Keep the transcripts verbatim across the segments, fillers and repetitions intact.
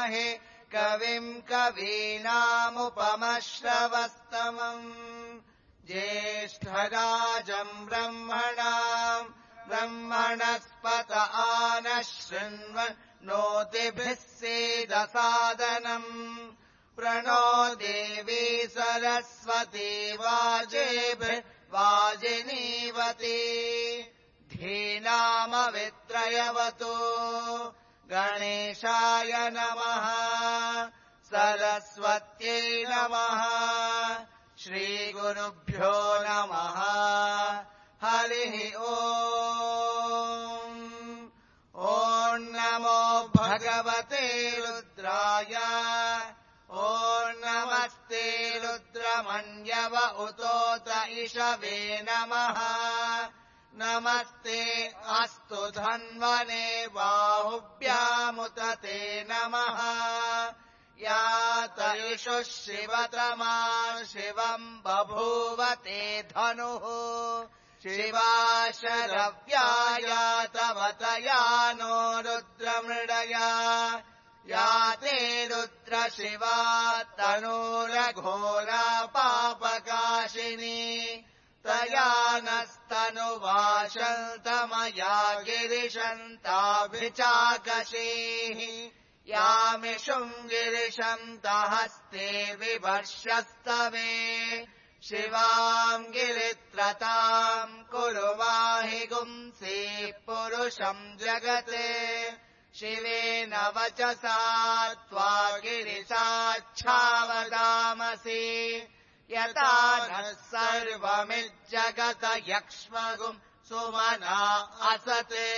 विद्महे कविम् कवीनामुपमश्रवस्तमम् ज्येष्ठराजम् ब्रह्मणाम् ब्रह्मणस्पत आनः शृण्वन्नोतिभिः सीदसादनम् प्रणो देवी सरस्वती वाजेभिः वाजिनीवती धीनामवित्रयवतु गणेशाय नमः सरस्वत्यै नमः श्रीगुरुभ्यो नमः हरिः ओम् ॐ नमो भगवते रुद्राय ॐ नमस्ते रुद्रमन्यव उतोत इषवे नमः नमस्ते अस्तु धन्वने बाहुभ्यामुत ते नमः या तैषुः शिवतमा शिवम् बभूव ते धनुः शिवा शरव्याया तव तया नो रुद्रमृडया या ते रुद्र शिवा तनूरघोरा पापकाशिनी तया नस्तनुवाशन्तमया गिरिशन्ताभिचाकशीः यामिषुम् गिरिशन्तहस्ते विवर्षस्तवे शिवाम् गिरित्रताम् कुरु माहि गुंसीः पुरुषम् जगते शिवेन वचसा त्वा गिरिशाच्छावदामसि यथा नः सर्वमिज्जगत यक्ष्मगुम् सुमना असते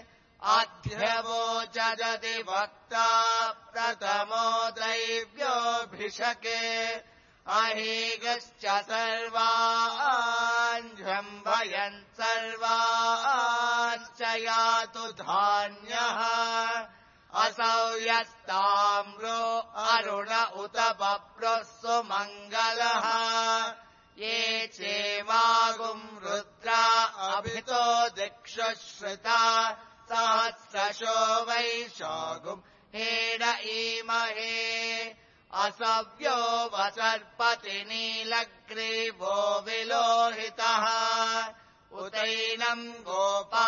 अध्यवोचदति वक्ता प्रथमो दैव्योऽभिषके अहीगश्च सर्वान् जम्भयन् सर्वाश्च यातु धान्यः असौ यस्ताम्रो अरुण उत बभ्रुः सुमङ्गलः ये चेमागुम् रुद्रा अभितो दिक्षु श्रुता सहस्रशो वैशागुम् हेड ईमहे असव्यो वसर्पति नीलग्रीवो विलोहितः उतैनम् गोपा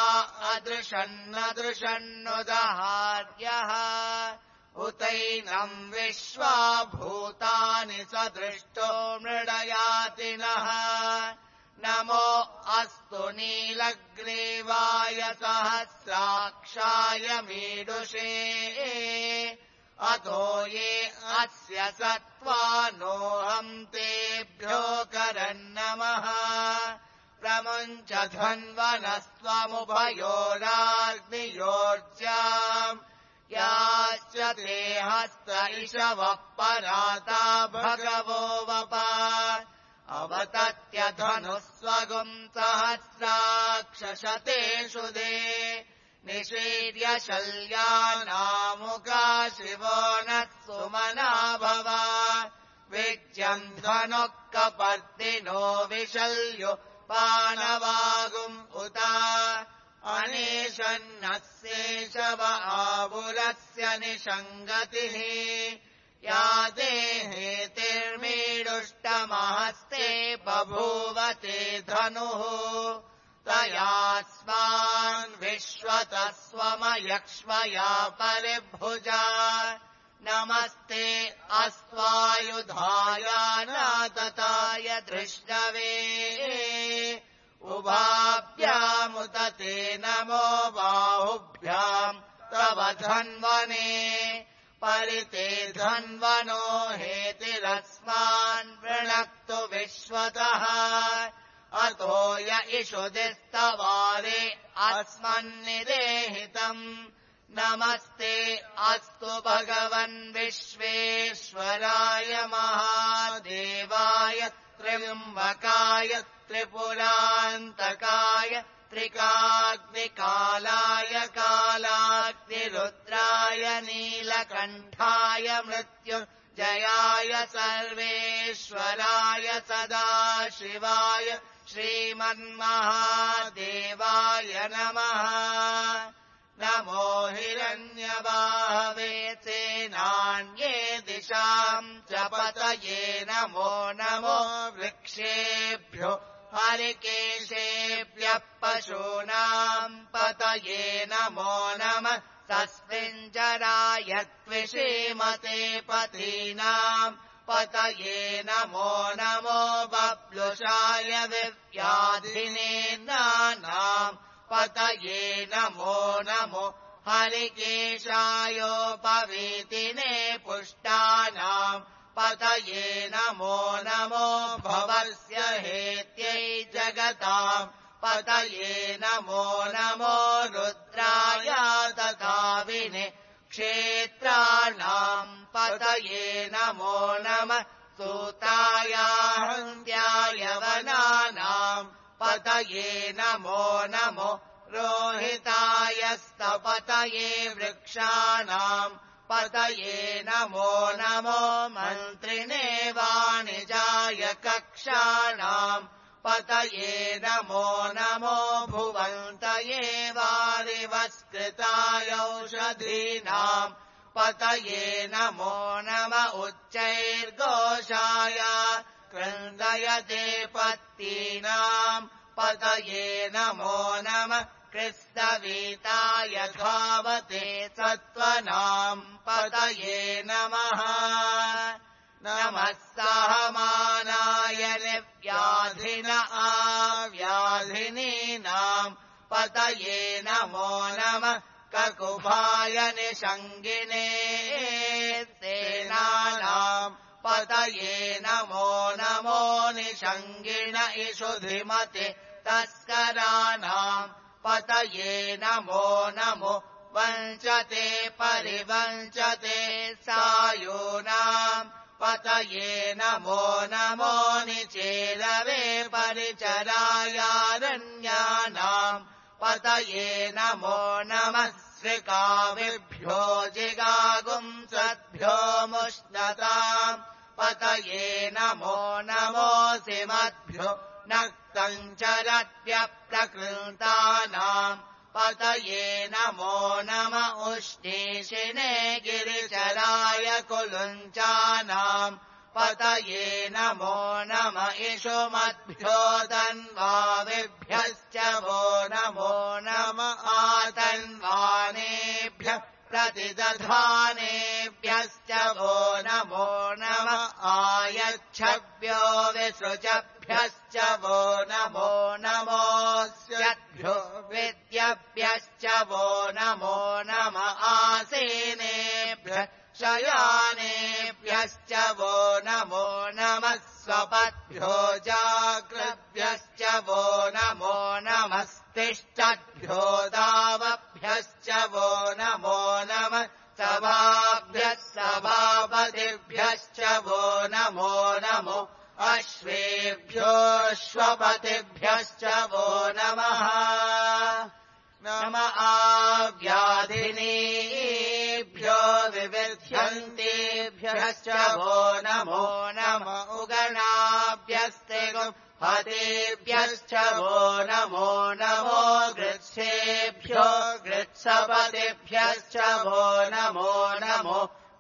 अदृशन्नदृशन्नुदहार्यः उतैनम् विश्वा भूतानि सदृष्टो मृडयातिनः नमो अस्तु नीलग्रीवाय सहस्राक्षाय मीडुषे अतो ये अस्य सत्त्वानोऽहम् तेभ्यो करन्नमः प्रमुञ्च धन्वनस्त्वमुभयोराग्नियोर्जाम् याश्च ते हस्त इषवः पराता भगवो वपा अवतत्य धनुः स्वगुम् सहस्राक्षशतेषु दे निषीर्य शल्यानामुका शिवो नः सुमना भव विज्यम् धनुः कपर्दिनो विशल्यो पाणवागुम् उत अनेशन्नस्येषव आबुलस्य निषङ्गतिः या देहेतिर्मीडुष्टमहस्ते बभूव ते धनुः तयास्मान् विश्वतः स्वमयक्ष्मया परिभुजा नमस्ते अस्त्वायुधाय नातताय धृष्णवे उभाभ्यामुत ते नमो बाहुभ्याम् तव धन्वने परिते धन्वनो हेतिरस्मान् वृणक्तु विश्वतः अतो य इषुदिस्तवारे अस्मन्निदेहितम् नमस्ते अस्तु भगवन् विश्वेश्वराय महादेवाय त्र्यम्बकाय त्रिपुरान्तकाय त्रिकाग्निकालाय कालाग्निरुद्राय नीलकण्ठाय मृत्युञ्जयाय सर्वेश्वराय सदाशिवाय श्रीमन्महादेवाय नमः नमो हिरण्यबाहवे सेनानि ईशान्ये दिशाम् च पतये नमो नमो वृक्षेभ्यो हरिकेशेभ्यः पशूनाम् पतये नमो नमः तस्मिञ्जराय त्विषीमते पतीनाम् पतये नमो नमो बब्लुषाय विव्याधिनेन्द्राणाम् पतये नमो नमो हरिकेशायोपवीतिने पुष्टानाम् पतये नमो नमो भवस्य हेत्यै जगताम् पतये नमो नमो रुद्राय तथाविने क्षेत्राणाम् पतये नमो नमः सूताय हन्त्याय वनानाम् पतये नमो नमो रोहिताय स्तपतये वृक्षाणाम् पतये नमो नमो मन्त्रिणे वाणिजाय कक्षाणाम् पतये नमो नमो भुवन्तये वारिवस्कृताय औषधीनाम् पतये नमो नम उच्चैर्घोषाय क्रन्दयते पत्तीनाम् पतये नमो नमः कृष्णवीताय धावते सत्त्वनाम् पतये नमः नमः सहमानाय निर्व्याधिन आव्याधिनीनाम् पतये नमो नमः ककुभाय निषङ्गिने सेनानाम् पतये नमो नमो निषङ्गिण इषुधिमते तस्कराणाम् पतये नमो नमो वञ्चते परिवञ्चते सायूनाम् पतये नमो नमो निचेलवे परिचरायारण्यानाम् पतये नमो नमः श्रिकाविभ्यो जिगागुंसद्भ्यो मुष्णताम् पतये नमो नमो सिमद्भ्यो नक्तञ्चरद्भ्यः प्रकृतानाम् पतये नमो नम उष्णीषिणे गिरिचराय कुलुञ्चानाम् पतये नमो नम इषुमद्भ्यो तन्वाविभ्यश्च वो नमो नम आतन्वानेभ्यः प्रतिदधानेभ्यश्च वो नमो नम आयच्छभ्यो विसृजभ्यश्च वो नमो नमोऽस्यभ्यो विद्यभ्यश्च वो नमो नम आसीनेभ्यः शयानेभ्यश्च वो नमो नमः स्वपद्भ्यो जाग्रद्भ्यश्च वो नमो नमस्तिष्ठद्भ्यो दावभ्यश्च वो नमो नमः सभाभ्यः सभापतिभ्यश्च वो नमो नमो अश्वेभ्योऽश्वपतिभ्यश्च वो नमः नम आव्याधिनीभ्यो विविध्यन्तेभ्यश्च वो नमो नम उगणाभ्यस्ते हतेभ्यश्च वो नमो नमो गृत्सेभ्यो गृत्सपतिभ्यश्च वो नमो नमो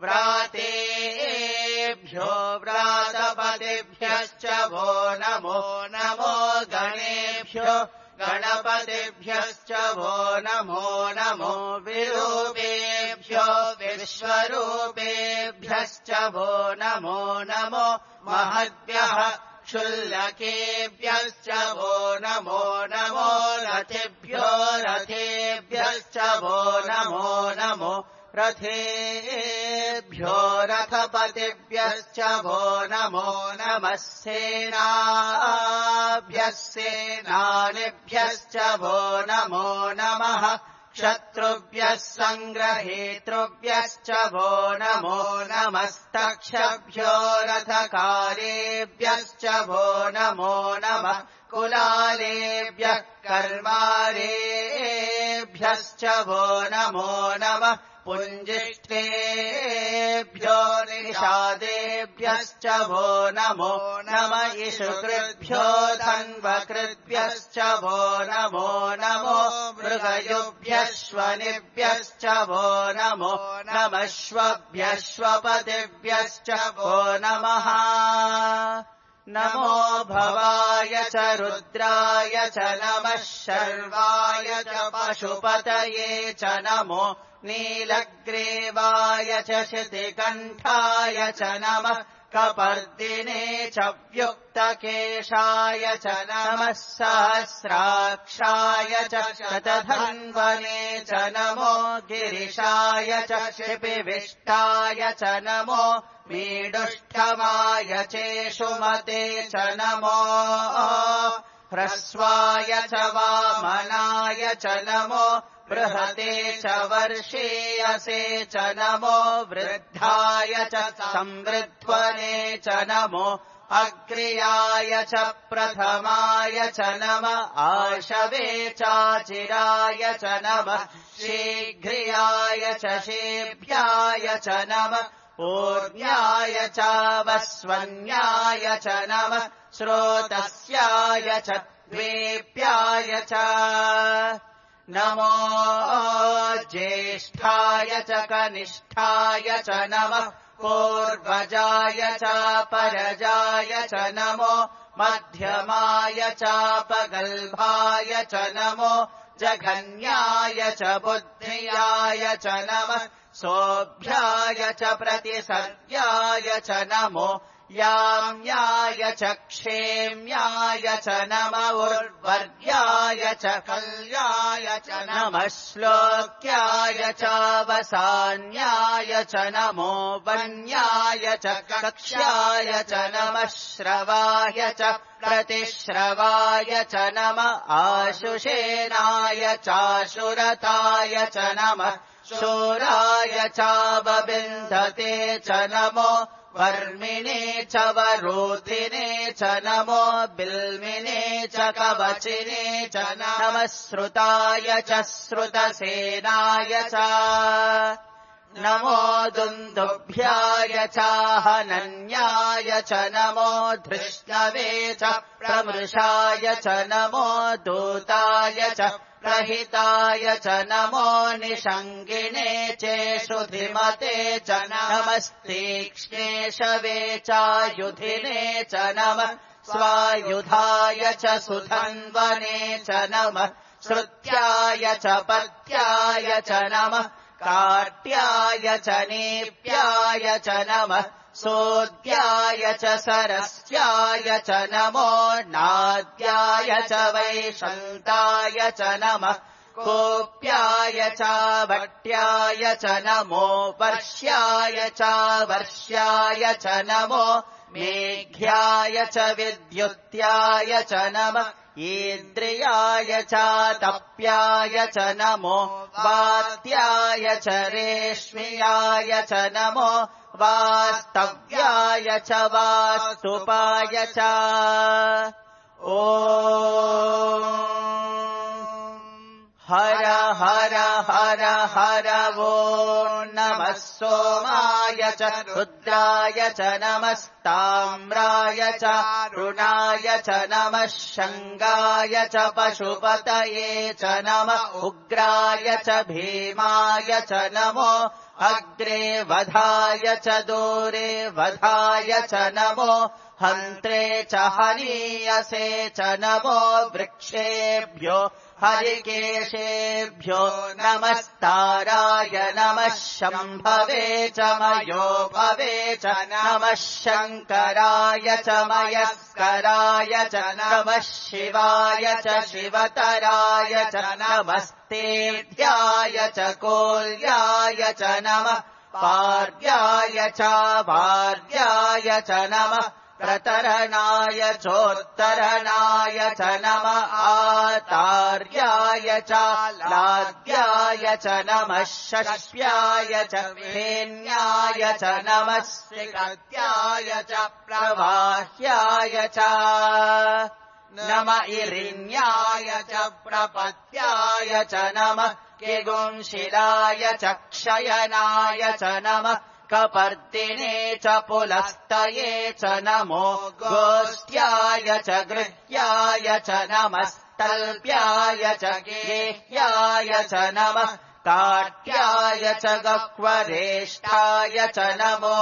व्रातेभ्यो व्रातपतिभ्यश्च वो नमो नमो गणेभ्यो गणपतिभ्यश्च वो नमो नमो विरूपेभ्यो विश्वरूपेभ्यश्च वो नमो नमो महद्भ्यः क्षुल्लकेभ्यश्च वो नमो नमो रथेभ्यो रथेभ्यश्च वो नमो नमो रथेभ्यो रथपतिभ्यश्च वो नमो नमः सेनाभ्यः सेनानिभ्यश्च वो नमो नमः शत्रुभ्यः सङ्ग्रहेतृभ्यश्च वो नमो नमस्तक्षभ्यो रथकारेभ्यश्च वो नमो नमः कुलालेभ्यः कर्मारेभ्यश्च वो नमो नमः पुञ्जिष्ठेभ्यो निषादे धन्वकृद्भ्यश्च वो नमो नम इषुकृद्भ्यो धन्वकृद्भ्यश्च वो नमो नमो मृगयुभ्यश्वनिभ्यश्च वो नमो नमश्वभ्यश्वपतिभ्यश्च वो नमः नमो भवाय च रुद्राय च नमः शर्वाय च पशुपतये च नमो नीलग्रीवाय च शितिकण्ठाय च नमः कपर्दिने च व्युक्तकेशाय च नमः सहस्राक्षाय च शतधन्वने च नमो गिरिशाय च शिपिविष्टाय च नमो मीडुष्ठमाय चेषुमते च नमो ह्रस्वाय च वामनाय च नमो बृहते च वर्षेयसे च नमो वृद्धाय च संवृध्वने च नमो अग्र्याय च प्रथमाय च नमः आशवे चाचिराय च नमः शीघ्रियाय च शेभ्याय च नमः ऊर्ध्याय चावस्वन्याय च नमः श्रोतस्याय च द्वेप्याय च नमो ज्येष्ठाय च कनिष्ठाय च नमः पूर्वजाय च परजाय च नमो मध्यमाय चापगल्भाय च नमो जघन्याय च बुद्ध्याय च नमः सोऽभ्याय च प्रतिसर्याय च नमो याम्याय च क्षेम्याय च नम उर्वर्याय च कल्याय च नमः श्लोक्याय चावसान्याय च नमो वन्याय च कक्ष्याय च नमः श्रवाय च प्रतिश्रवाय च नमः आशुषेनाय चाशुरताय च नमः शूराय चावबिन्धते च नमो वर्मिणे च वरोधिने च नमो बिल्मिने च कवचिने च नमः श्रुताय च श्रुतसेनाय च नमो दुन्दुभ्याय चाहनन्याय च नमो धृष्णवे च प्रमृषाय च नमो दूताय च प्रहिताय च नमो निषङ्गिणे चेषुधिमते च नमस्तीक्ष्णे शवे चायुधिने च नमः स्वायुधाय च सुधन्वने च नमः श्रुत्याय च पत्याय च नमः काट्याय च नेप्याय च नमः सोद्याय च सरस्याय च नमो नाद्याय च वैशन्ताय च नमः कोप्याय च भट्याय च नमो वर्ष्याय च वर्ष्याय च नमो मेघ्याय च विद्युत्याय च नमः इन्द्रियाय च तप्याय च नमो वात्याय च रेश्म्याय च नमो वास्तव्याय च वास्तुपाय च ॐ हर हर हर हर वो नमः सोमाय च रुद्राय च नमस्ताम्राय च रुणाय च नमः शङ्गाय च पशुपतये च नमः उग्राय च भीमाय च नमो अग्रे वधाय च दूरे वधाय च नमो हन्त्रे च हनीयसे च नमो वृक्षेभ्यो हरिकेशेभ्यो नमस्ताराय नमः शम्भवे च मयोभवे च नमः शङ्कराय च मयस्कराय च नमः शिवाय च शिवतराय च नमस्तेभ्याय च कोल्याय च नमः पार्याय च वार्याय च नमः प्रतरणाय चोत्तरणाय च नमः आतार्याय च लाद्याय च नमः शश्व्याय च भेन्याय च नमः श्रीकत्याय च प्रवाह्याय च नम इरिण्याय च प्रपत्याय च नमः किगुंशिलाय च क्षयनाय च नमः कपर्दिने च पुलस्तये च नमो गोष्ट्याय च गृह्याय च नमस्तल्प्याय च गेह्याय च नमः काट्याय च गह्वरेष्ठाय च नमो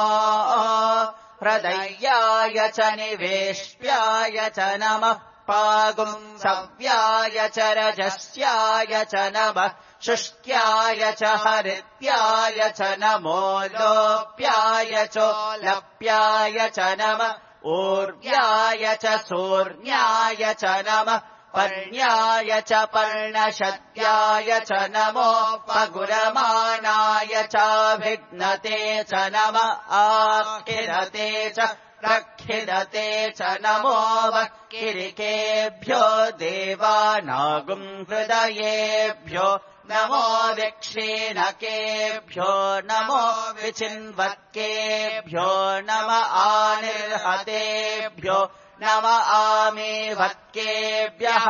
हृदयाय च निवेश्याय च नमः पागुंसव्याय च रजस्याय च नमः शुष्क्याय च हरित्याय च नमो लोप्याय चोलप्याय च नमः ऊर्व्याय च सूर्ण्याय च नमः पर्ण्याय च पर्णशद्याय च नमो पगुरमाणाय चाभिघ्नते च नमः आखिरते च प्रखिदते च नमो वक्किरिकेभ्यो देवानागुं हृदयेभ्यो नमो विक्षीणकेभ्यो नमो विचिन्वत्केभ्यो नम आनिर्हतेभ्यो नम आमीवत्केभ्यः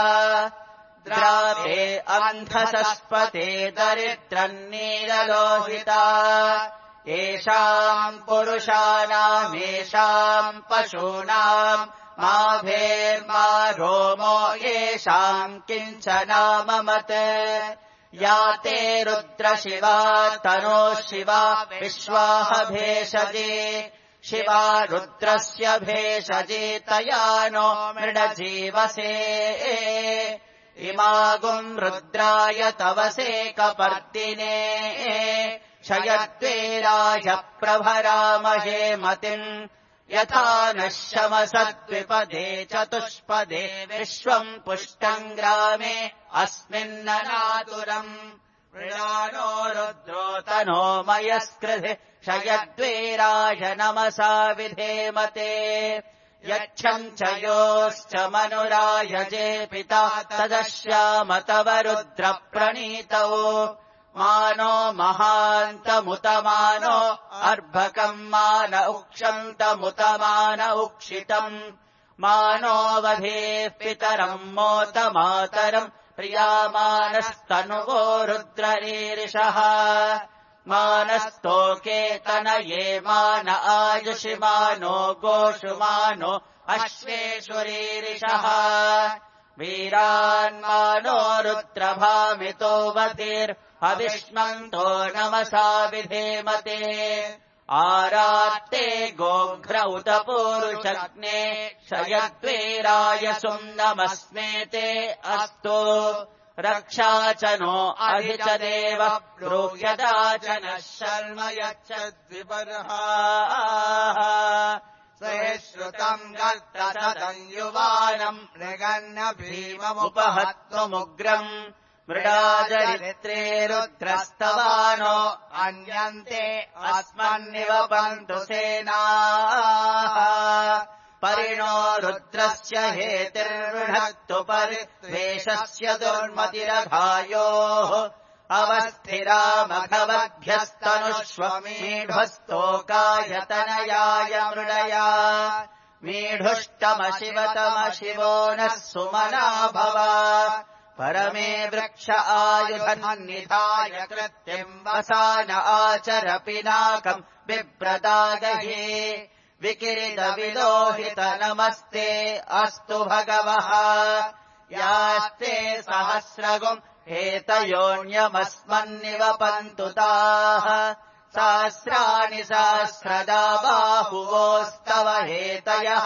द्रावे अन्धसस्पते दरिद्रन्नीललोहिता येषाम् पुरुषाणामेषाम् पशूनाम् माभेर्मा रोमो येषाम् किञ्चनाममत् या ते रुद्रशिवा तनो शिवा विश्वाह भेषजे शिवा रुद्रस्य भेषजे तया नो मृडजीवसे इमागुम् रुद्राय तवसे कपर्दिने क्षयद्वेराय प्रभरामहे मतिम् यथा नः शमसद्विपदे चतुष्पदे विश्वम् पुष्टम् ग्रामे अस्मिन्ननातुरम् मृडानो रुद्रो तनो मयस्कृधि क्षयद्वेराय नमसा विधेमते यच्छम् च योश्च मनुरायजे पिता तदश्याम तव रुद्रप्रणीतौ मानो महान्तमुतमानो अर्भकम् मान उक्षन्तमुतमान उक्षितम् मानो वधेः पितरम् मोतमातरम् प्रियामानस्तनुवो रुद्ररीरिषः मानस्तोके तनये मान आयुषि मानो गोषु मानो अश्वेषु रीरिषः वीरान्मानो रुद्रभामितो वधिर्हविष्मन्तो नमसा विधेमते आरात्ते गोघ्र उत पूरुषग्ने क्षयद्वेराय सुम्नमस्मेते अस्तु रक्षा च नो अधि च देव ब्रूह्यदा च नः शर्म यच्छद्विपर्हा श्रुतम् गर्ततम् युवानम् मृगन्न भीममुपहत्वमुग्रम् मृडाचरित्रे रुद्रस्तवानो अन्यन्ते अस्मन्निवपन्तु सेनाः परिणो रुद्रस्य हेतिर्वृढक्तु परिद्वेषस्य दुर्मतिरघायोः अवस्थिरामघवद्भ्यस्तनुष्वमीढस्तोकायतनयाय मृडया मीढुष्टमशिवतमशिवो नः सुमना भव परमे वृक्ष आयुधन्निधाय कृत्तिम् वसान आचर पिनाकम् बिभ्रदागहे विकिरीटविलोहित नमस्ते अस्तु भगवः यास्ते सहस्रगुम् हेतयोऽन्यमस्मन्निवपन्तु ताः सहस्राणि सहस्रदा बाहुवोस्तव हेतयः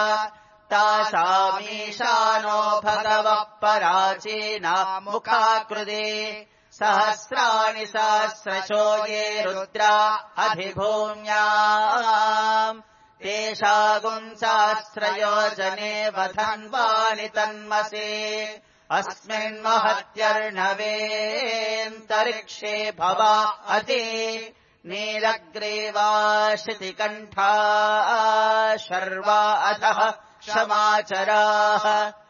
तासामीशानो भगवः पराचीना मुखाकृते सहस्राणि सहस्रशो ये रुद्रा अधिभूम्याम् तेषागुम् सहस्रयोजने वधन्वानि तन्मसे अस्मिन्महत्यर्णवेऽन्तरिक्षे भवा अति नीलग्रीवाशितिकण्ठा शर्वा अधः क्षमाचराः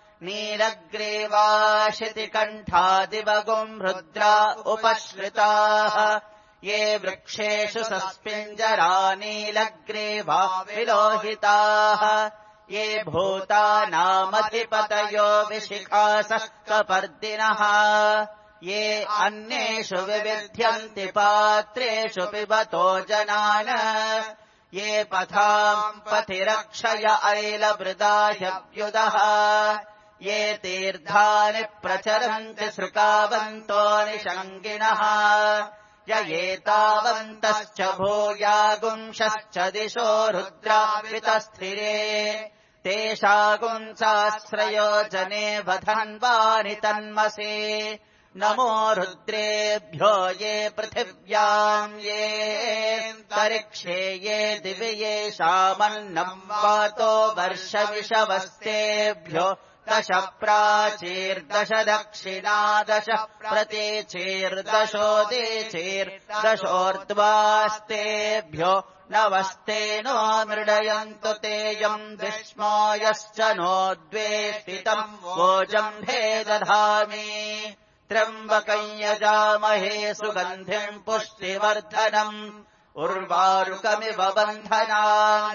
नीलग्रीवाशितिकण्ठादिवगुम् रुद्रा उपश्रिताः ये वृक्षेषु सस्पिञ्जरा नीलग्रीवा विलोहिताः ये भूतानामधिपतयो विशिखासः कपर्दिनः ये अन्येषु विविध्यन्ति पात्रेषु पिबतो जनान् ये पथाम् पथिरक्षय ऐलवृदाह्यभ्युदः ये तीर्थानि प्रचरन्ति सृकावन्तो निषङ्गिणः य एतावन्तश्च भूयागुंशश्च दिशो रुद्रावितस्थिरे तेषागुंसाश्रयो जने वधन्वानि तन्मसे नमो रुद्रेभ्यो ये पृथिव्याम् ये तरिक्षे ये दिवि येषामन्नम् वातो वर्षविषवस्तेभ्यो दश प्राचीर्दश दक्षिणा दश प्रतीचीर्दशोदीचीर्दशोर्ध्वास्तेभ्यो नवस्तेनो मृडयन्तु तेयम् विष्मो यश्च नो द्वेष्टितम् वोजम्भे दधामि त्र्यम्बकम् यजामहे सुगन्धिम् पुष्टिवर्धनम् उर्वारुकमिव बन्धनान्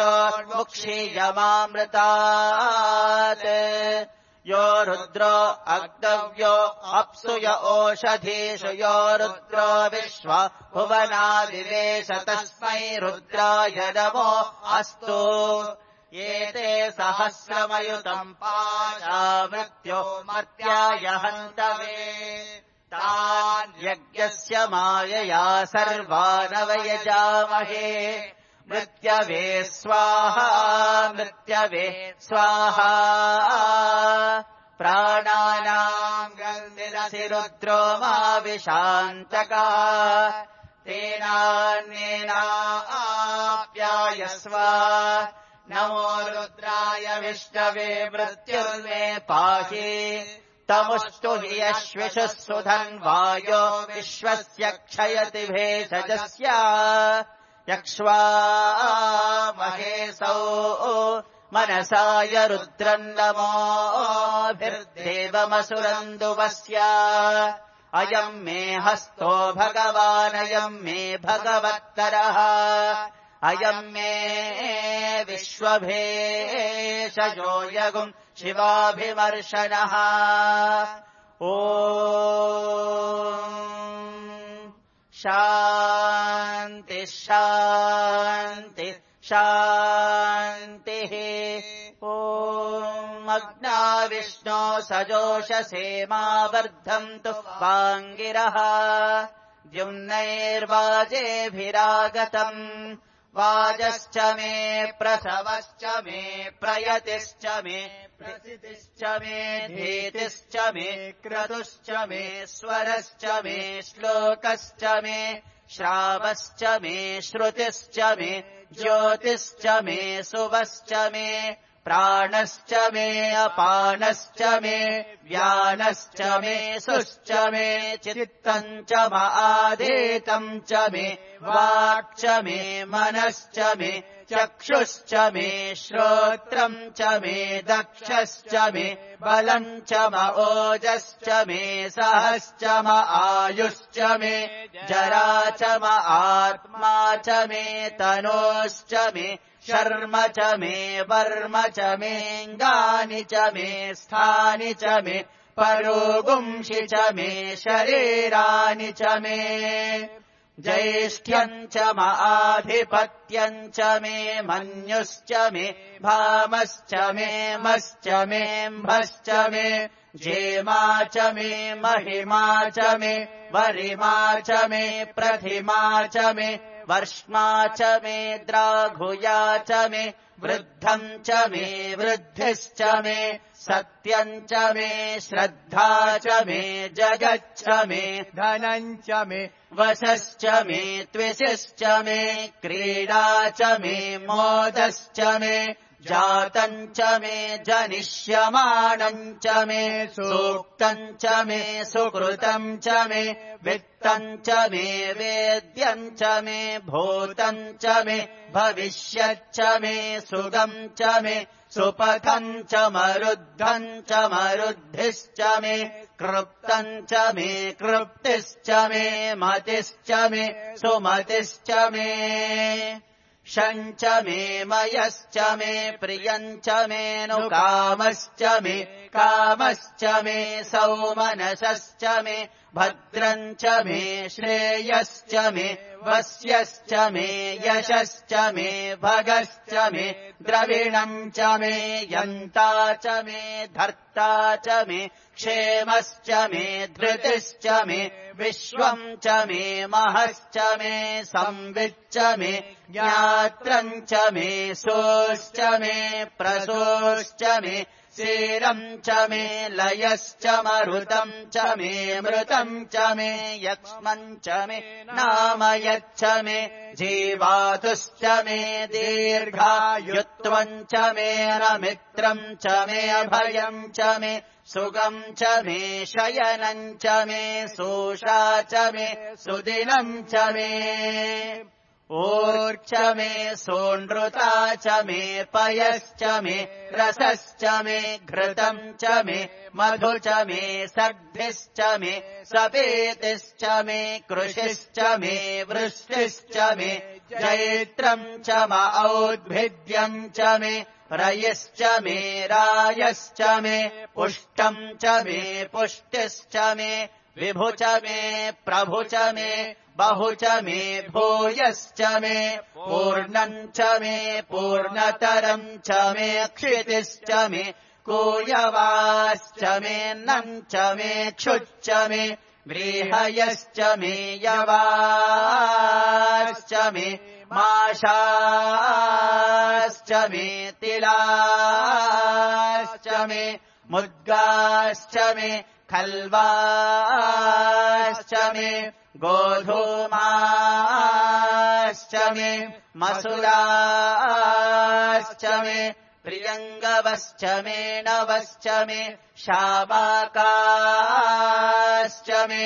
मृत्योर्मुक्षीयमामृतात् यो रुद्रो अग्नव्यो अप्सु य ओषधीषु यो रुद्रो विश्व भुवनादिवेश तस्मै रुद्राय नमो अस्तु एते सहस्रमयुतम् पाशा मृत्यो मर्त्याय हन्तवे तान् यज्ञस्य मायया सर्वानवयजामहे मृत्यवे स्वाहा मृत्यवे स्वाहा प्राणानाम् गन्धिरसि रुद्रो मा विशान्तका तेनान्येनाप्यायस्व नमो रुद्राय विष्णवे मृत्युर्मे पाहि तमुष्टु हि यश्विषुः सुधन्वायो विश्वस्य क्षयति भेषजस्य यक्ष्वा महेशौ मनसाय रुद्रम् नमोभिर्देवमसुरन्दुवस्य अयम् मे हस्तो भगवानयम् मे भगवत्तरः अयम् मे विश्वभेषजो यगुम् शिवाभिमर्शनः ओ शान्ति शान्ति शान्तिः ॐ अग्ना विष्णो सजोषसे मा वर्धन्तु वाङ्गिरः द्युम्नैर्वाजेभिरागतम् वाजश्च मे प्रसवश्च मे प्रयतिश्च मे प्रसितिश्च मे धीतिश्च मे क्रतुश्च मे स्वरश्च मे श्लोकश्च मे श्रावश्च मे श्रुतिश्च मे ज्योतिश्च मे सुवश्च मे प्राणश्च मे अपानश्च मे व्यानश्च मे सुश्च मे चित्तम् च महादेतम् च मे वाक् च मे मनश्च मे चक्षुश्च मे श्रोत्रम् च मे दक्षश्च मे बलम् च म ओजश्च मे सहश्च म आयुश्च मे जरा च म आत्मा च मे तनोश्च मे शर्म च मे वर्म च मेऽङ्गानि च मे स्थानि च मे परोगुंषि च मे शरीराणि च मे ज्येष्ठ्यम् च म आधिपत्यम् च मे मन्युश्च मे भामश्च मे मश्च मेऽम्भश्च मे जेमा च मे महिमा च मे वरिमा च मे प्रथिमा च मे वर्ष्मा च मे द्राघुया च मे वृद्धम् च मे वृद्धिश्च मे सत्यम् च मे श्रद्धा च मे जगच्च मे धनम् च मे वशश्च मे त्विषश्च मे क्रीडा च मे मोदश्च मे जातम् च मे जनिष्यमाणम् च मे सूक्तम् च मे सुकृतम् च मे वित्तम् च मे वेद्यम् च मे भूतम् च मे भविष्यच्च मे सुगम् च मे सुपथम् च मरुद्धम् च मरुद्धिश्च मे कृप्तम् च मे कृप्तिश्च मे मतिश्च मे सुमतिश्च मे शञ्च मे मयश्च मे प्रियञ्च मे नु कामश्च मे कामश्च मे सौमनसश्च मे भद्रञ्च मे श्रेयश्च मे वस्यश्च मे यशश्च मे भगश्च मे द्रविणम् च मे यन्ता च मे धर्ता च मे क्षेमश्च मे धृतिश्च मे विश्वम् च मे महश्च मे संविच्च मे ज्ञात्रम् च मे सोश्च मे प्रसोश्च मे सीरम् च मे लयश्च मरुतम् च मे मृतम् च मे यक्ष्मम् च मे नामयच्च मे जीवातुश्च मे दीर्घायुत्वम् च मे नमित्रम् च मे अभयम् च मे सुगम् च मे शयनम् च मे सोषा च मे सुदिनम् च मे ऊर्च मे सोनृता च मे पयश्च मे रसश्च मे घृतम् च मे मधु च मे सद्भिश्च मे सपेतिश्च मे कृषिश्च मे वृष्टिश्च मे जैत्रम् च म औद्भिद्यम् च मे रयिश्च मे रायश्च मे पुष्टम् च मे पुष्टिश्च मे विभु च मे प्रभु च मे बहु च मे भूयश्च मे पूर्णम् च मे पूर्णतरम् च मे क्षितिश्च मे कूयवाश्च मे नम् च मे क्षुच्च मे व्रीहयश्च मे यवाश्च मे माशाश्च मे तिलाश्च मे मुद्गाश्च मे खल्वाश्च मे गोधूमाश्च मे मसुराश्च मे प्रियङ्गवश्च मे नवश्च मे शावाकाश्च मे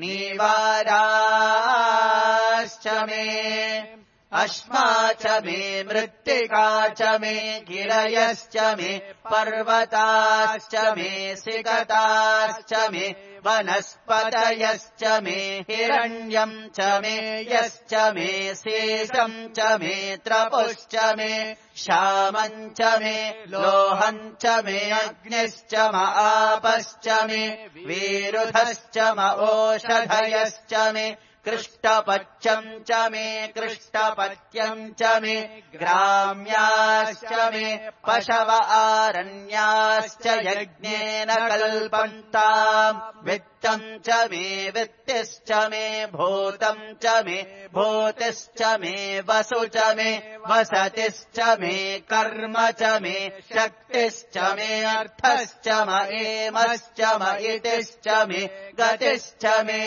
नीवाराश्च मे अश्मा च मे मृत्तिका च मे गिरयश्च मे पर्वताश्च मे सिकताश्च मे वनस्पतयश्च मे हिरण्यम् च मे यश्च मे शेषम् च मे त्रपुश्च मे श्यामम् च मे लोहम् च मे अग्निश्च म आपश्च मे विरुधश्च म ओषधयश्च मे कृष्टपच्यम् च मे कृष्टपत्यम् च मे ग्राम्याश्च मे पशव आरण्याश्च यज्ञेन कल्पन्ताम् वित्तम् च मे वित्तिश्च मे भूतम् च मे भूतिश्च मे वसु च मे वसतिश्च मे कर्म च मे शक्तिश्च मे अर्थश्च म एमश्च म इतिश्च मे गतिश्च मे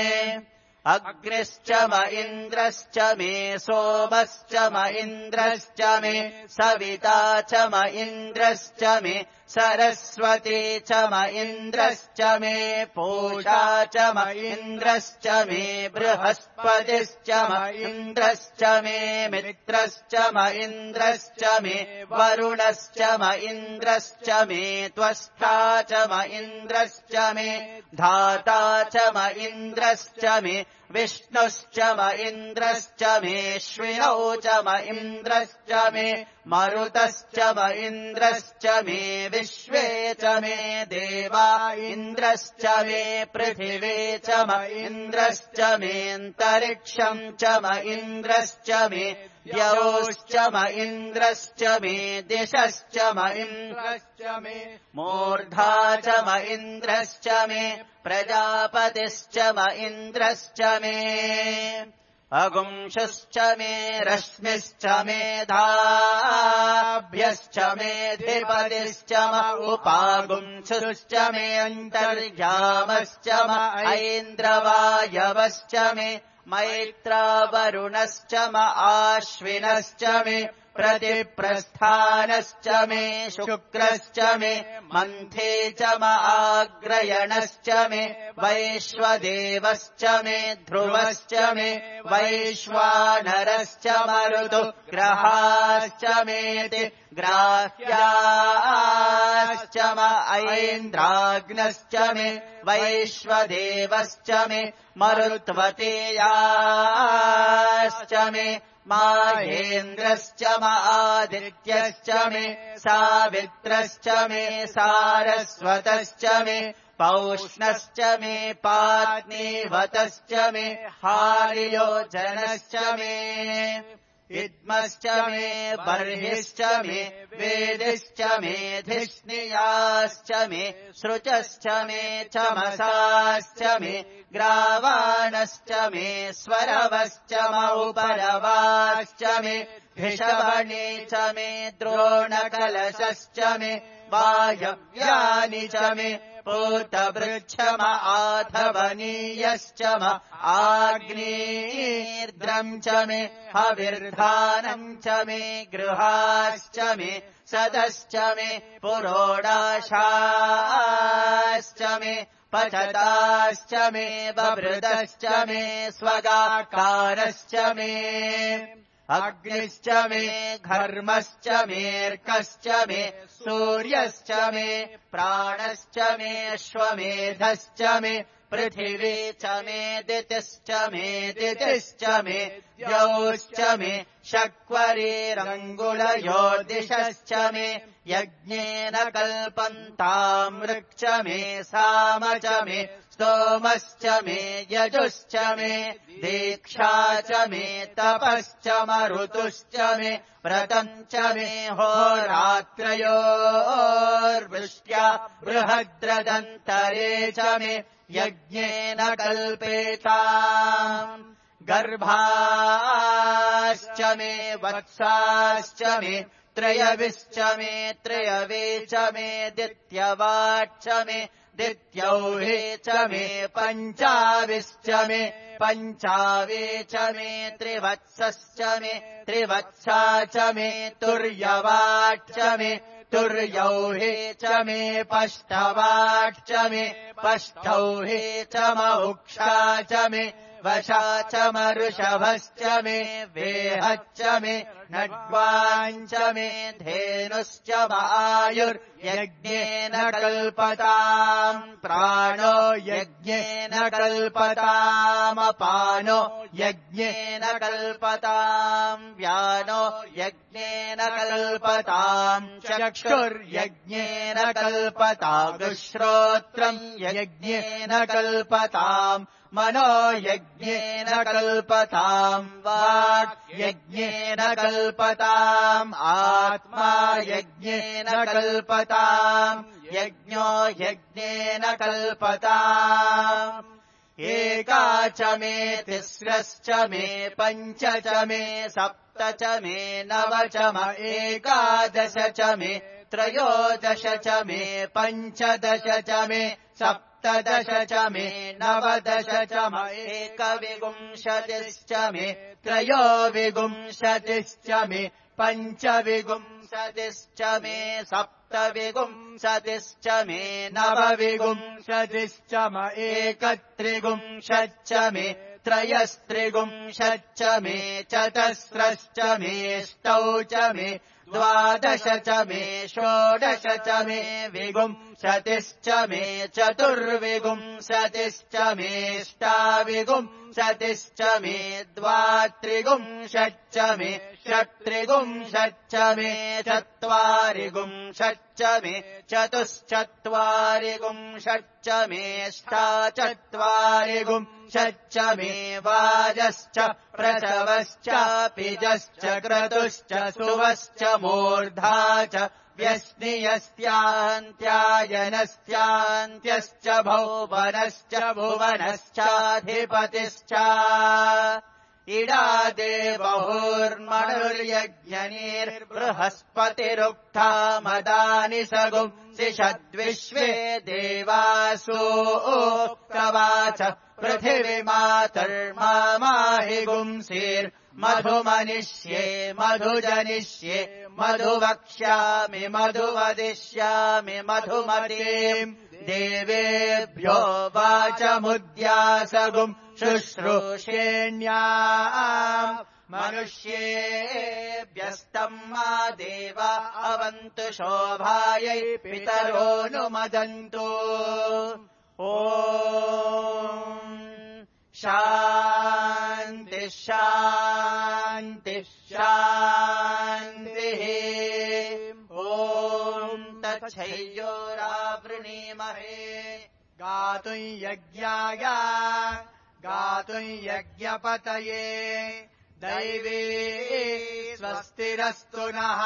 अग्निश्च म इन्द्रश्च मे सोमश्च म इन्द्रश्च मे सविता च म इन्द्रश्च मे सरस्वती च म इन्द्रश्च मे पूषा च म इन्द्रश्च मे बृहस्पतिश्च म इन्द्रश्च मे मित्रश्च म इन्द्रश्च मे वरुणश्च म इन्द्रश्च मे त्वष्टा च म इन्द्रश्च मे धाता च म इन्द्रश्च मे विष्णुश्च म इन्द्रश्च मेऽश्विनौ च म इन्द्रश्च मे मरुतश्च म इन्द्रश्च मे विश्वे च मे देवा इन्द्रश्च मे पृथिवी च म इन्द्रश्च मेऽन्तरिक्षम् च म इन्द्रश्च मे द्यौश्च म इन्द्रश्च मे दिशश्च म इन्द्रश्च मे मूर्धा च म इन्द्रश्च मे प्रजापतिश्च म इन्द्रश्च मे अगुंशश्च मे रश्मिश्च मेधाभ्यश्च मेऽधिपतिश्च म उपागुंशुश्च मे अन्तर्यामश्च म ऐन्द्रवायवश्च मे मैत्रावरुणश्च म आश्विनश्च मे प्रतिप्रस्थानश्च मे शुक्रश्च मे मन्थे च म आग्रयणश्च मे वैश्वदेवश्च मे ध्रुवश्च मे वैश्वानरश्च मरुतु ग्रहाश्च मेति ग्राह्याश्च म ऐन्द्राग्नश्च मे वैश्वदेवश्च मे मरुत्वतेयाश्च मे माहेन्द्रश्च मादित्यश्च मे सावित्रश्च मे सारस्वतश्च मे पौष्णश्च मे पात्नीवतश्च मे हार्योजनश्च मे इद्मश्च मे बर्हिश्च मे वेदिश्च मे धिष्णियाश्च मे सृचश्च मे चमसाश्च मे ग्रावाणश्च मे स्वरवश्च मौपरवाश्च मे भिषवणे च मे द्रोणकलशश्च मे वायव्यानि च मे पूतवृक्षम आधवनीयश्च म आग्नेर्द्रम् च मे हविर्धानम् च मे गृहाश्च मे सदश्च मे पुरोडाशाश्च मे पचताश्च मे बभृतश्च मे स्वगाकारश्च मे अग्निश्च मे घर्मश्च मेऽर्कश्च मे सूर्यश्च मे प्राणश्च मे श्वमेधश्च मे पृथिवी च मे दितिश्च मे दितिश्च मे द्यौश्च मे शक्वरीरङ्गुलयोर्दिशश्च मे यज्ञेन कल्पन्ताम् ऋक् च मे साम च मे स्तोमश्च मे यजुश्च मे दीक्षा च मे तपश्च मरुतुश्च मे व्रतम् च मे होरात्रयोर्वृष्ट्या बृहद्रदन्तरे च मे यज्ञेन कल्पेताम् गर्भाश्च मे वत्साश्च मे त्रयविश्च मे त्रयवे च मे दित्यवाच्च मे दित्यौहे च मे पञ्चाविश्च मे पञ्चावे च मे त्रिवत्सश्च मे त्रिवत्सा च मे तुर्यवाच्च मे तुर्यौहे च मे पष्टवाच्च मे पष्टौहे च महुक्षा च मे वशा च मरुषभश्च मे वेहच्च मे नड्वाञ्च मे धेनुश्च वायुर्यज्ञेन कल्पताम् प्राणो यज्ञेन कल्पतामपानो यज्ञेन कल्पताम् व्यानो यज्ञेन कल्पताम् चक्षुर्यज्ञेन कल्पताम् श्रोत्रम् यज्ञेन कल्पताम् मनो यज्ञेन कल्पताम् वाक् यज्ञेन कल्पताम् आत्मा यज्ञेन कल्पताम् यज्ञो यज्ञेन कल्पताम् एका च मे तिस्रश्च मे पञ्च च मे सप्त च मे नव च म एकादश च मे त्रयोदश च मे पञ्चदश च मे सप्तदश च मे नवदश च म एकविंशतिश्च मे त्रयोविंशतिश्च मे पञ्चविंशतिश्च मे सप्तविंशतिश्च मे नवविंशतिश्च म एकत्रिंशच्च मे त्रयस्त्रिंशच्च मे चतस्रश्च मेऽष्टौ च मे द्वादश च मे षोडश च मे विंशतिश्च मे चतुर्विंशतिश्च मेऽष्टाविंशतिश्च मे द्वात्रिंशच्च मे षट्त्रिंशच्च मे चत्वारिंशच्च मे चतुश्चत्वारिंशच्च मेऽष्टाचत्वारिंशच्च मे वाजश्च प्रसवश्च पिजश्च क्रतुश्च सुवश्च मूर्धा च व्यस्नियस्त्यान्त्यायनस्त्यान्त्यश्च भौवनश्च भुवनश्चाधिपतिश्च इडा देवहुर्मणुर्यज्ञनीर्बृहस्पतिरुक्था मदानि सगुंसि षद्विश्वे देवासो प्रवाच पृथिवीमातर्माहि गुंसीर्मधुमनिष्ये मधुजनिष्ये मधुवक्ष्यामि मधुवदिष्यामि मधुमतीम् देवेभ्यो वाचमुद्यासगुम् शुश्रूषेण्याम् मनुष्येभ्यस्तम् मा देवा अवन्तु शोभायै पितरोऽनुमदन्तु ॐ शान्ति शान्ति शय्योरावृणीमहे गातुम् यज्ञाय गातुम् यज्ञपतये दैवी स्वस्तिरस्तु नः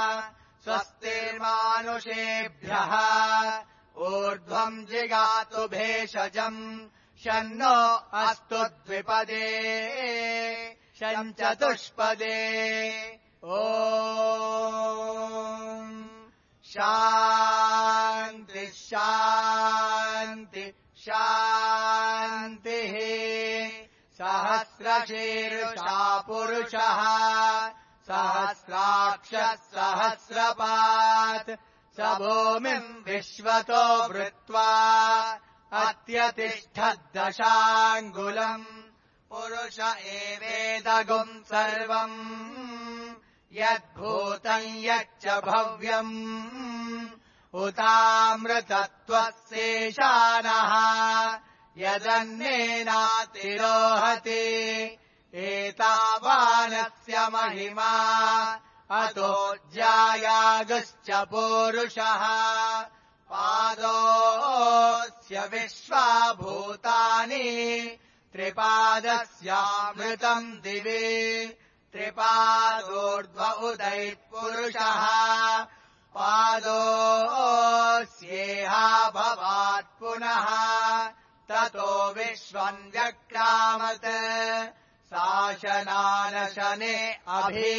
स्वस्तिर्मानुषेभ्यः ऊर्ध्वम् जिगातु भेषजम् शन्नो अस्तु द्विपदे शम् चतुष्पदे ॐ शान्ति शान्ति शान्तिः सहस्रशीर्षा पुरुषः सहस्राक्षः सहस्रपात् स भूमिम् विश्वतो वृत्वा अत्यतिष्ठद्दशाङ्गुलम् पुरुष एवेदगुम् सर्वम् यद्भूतम् यच्च भव्यम् उतामृतत्वस्येशानः यदन्नेनातिरोहति एतावानस्य महिमा अतो ज्यायागश्च पूरुषः पादोऽस्य विश्वाभूतानि त्रिपादस्यामृतम् दिवि त्रिपादोर्ध्व उदैः पुरुषः पादोऽस्येहा भवात् पुनः ततो विश्वम् व्यक्रामत् शासनानशने अभि